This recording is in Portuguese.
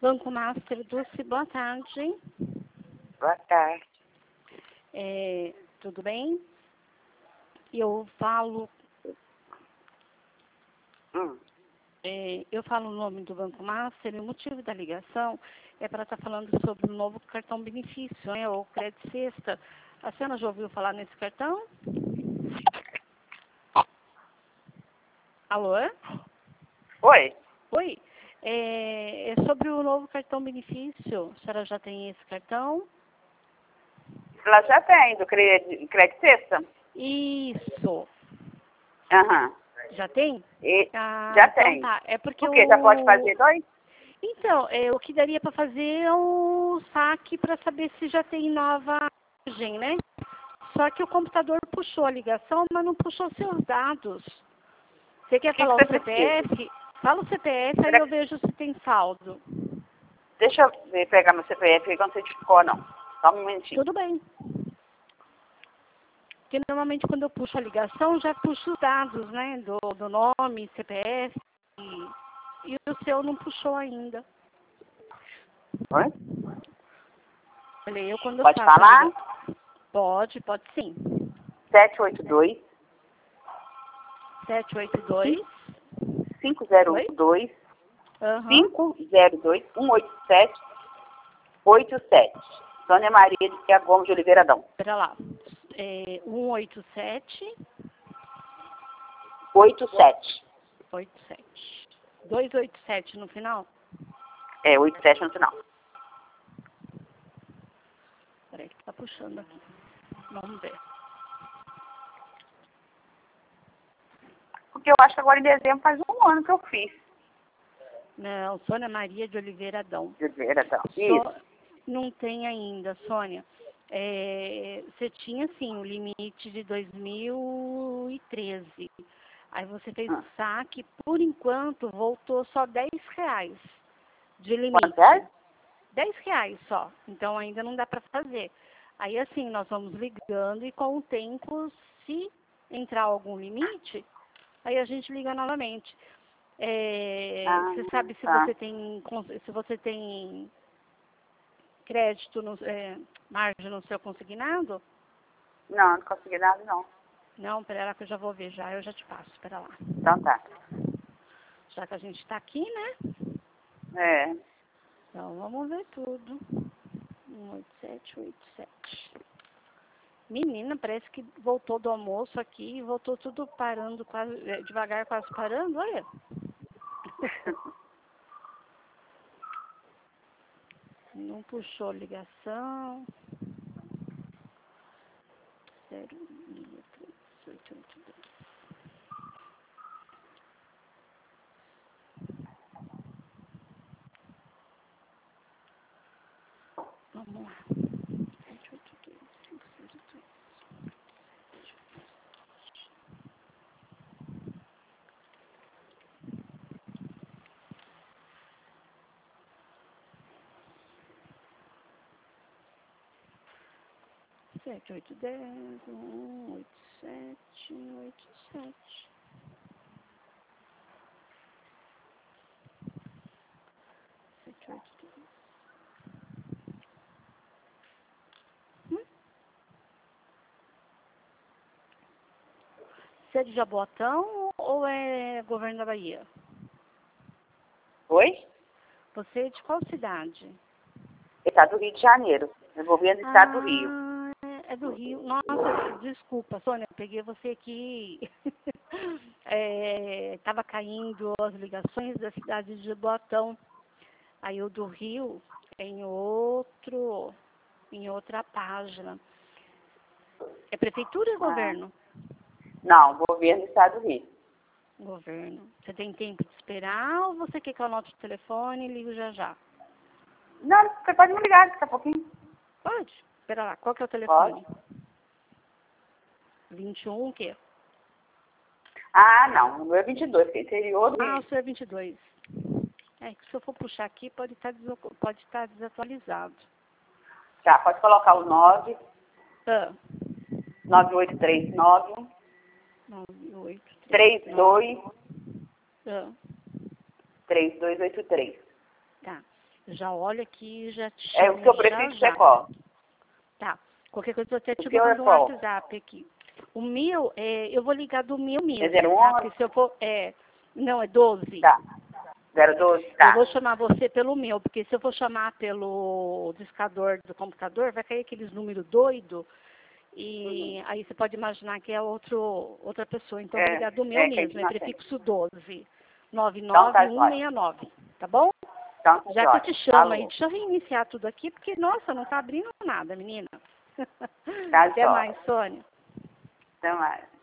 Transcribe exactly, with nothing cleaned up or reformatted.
Banco Master Dulce, boa tarde. Boa tarde. É, tudo bem? Eu falo... Hum. É, eu falo o nome do Banco Master e o motivo da ligação é para estar falando sobre o novo cartão benefício, né, ou crédito sexta. A senhora já ouviu falar nesse cartão? Alô? Oi? Oi? É, é sobre o novo cartão benefício. A senhora já tem esse cartão? Ela já tem, do crédito, crédito sexta? Isso. Aham. Já tem? E Ah, já então tem. tá. É porque Por quê? Já pode o... fazer dois? Então, é, o que daria para fazer é o saque para saber se já tem nova imagem, né? Só que o computador puxou a ligação, mas não puxou seus dados. Você quer O que falar que o você precisa? C P F? Fala o C P F, aí Será eu que- vejo se tem saldo. Deixa eu ver, pegar meu C P F, que eu não sei de cor, não. Só um momentinho. Tudo bem. Porque normalmente quando eu puxo a ligação, já puxo os dados, né? Do, do nome, C P F. E, e o seu não puxou ainda. Oi? Falei, eu quando eu Pode faço a falar? ligação... Pode, pode sim. sete oito dois, sete oito dois. cinco zero Oi? dois, Aham. cinco zero dois, um oito sete, oito sete. Sônia Maria de Pia Gomes de Oliveira Adão. Espera lá. É, um oito sete, oito sete. oito sete. dois oito sete no final? É, oito sete no final. Peraí que tá puxando aqui. Vamos ver. Porque eu acho que agora em dezembro faz um ano que eu fiz. Não, Sônia Maria de Oliveira Adão. De Oliveira Adão. Só Isso. não tem ainda, Sônia. É, você tinha, sim, o limite de dois mil e treze. Aí você fez o Hum. saque, por enquanto voltou só dez reais de Quanto limite. é? dez reais só. Então ainda não dá para fazer. Aí assim, nós vamos ligando e com o tempo, se entrar algum limite, aí a gente liga novamente. É, Ah, você sabe se tá. você tem se você tem crédito, no, é, margem no seu consignado? Não, não consegui nada, não. Não, pera lá que eu já vou ver já, eu já te passo, espera lá. Então tá. Já que a gente está aqui, né? É. Então vamos ver tudo. um oito sete oito sete. Menina, parece que voltou do almoço aqui e voltou tudo parando, quase, é, devagar, quase parando, olha. Não puxou ligação. zero seis três oito oito dois. Vamos lá. sete oito dois cinco zero três. sete oito dez um oito sete oito sete. sete oito dois. Hum? Você é de Jaboatão ou é governo da Bahia? Oi? Você é de qual cidade? Estado do Rio de Janeiro. Governo do Estado do Rio. Ah, é do Rio. Nossa, desculpa, Sônia, eu peguei você aqui. Estava caindo as ligações da cidade de Jaboatão. Aí o do Rio é em outro, em outra página. É prefeitura ou Ah. governo? Não, governo do Estado do Rio. Governo. Você tem tempo de esperar ou você quer que eu anote o telefone e ligo já já? Não, você pode me ligar daqui a pouquinho. Pode. Espera lá. Qual que é o Pode. telefone? vinte e um o quê? Ah, não. O meu é vinte e dois, que é interior do Ah, Rio. o seu é vinte e dois. É que se eu for puxar aqui, pode estar, desocu- pode estar desatualizado. Tá, pode colocar o nove Ah, nove oito três nove nove oito três três nove. dois Ah, três dois oito três. tá. Já olho aqui e já te É chamo o que eu já, prefiro já. é qual? Tá. Qualquer coisa eu até te O seu é mando um qual? WhatsApp aqui. O meu, é, eu vou ligar do meu mesmo, É zero tá? onze? Porque se eu for, é, não, é doze. Tá. zero doze, Eu tá. vou chamar você pelo meu, porque se eu for chamar pelo discador do computador, vai cair aqueles números doidos. E Uhum. aí você pode imaginar que é outro, outra pessoa. Então, eu vou É, ligar do meu é que a gente mesmo, é não tem. prefixo doze. nove Então nove tá um jóia. seis nove, tá bom? Então tá Já que eu te jóia. chamo aí, Falou. deixa eu reiniciar tudo aqui, porque, nossa, não tá abrindo nada, menina. Tá Até jóia. mais, Sônia. Até mais.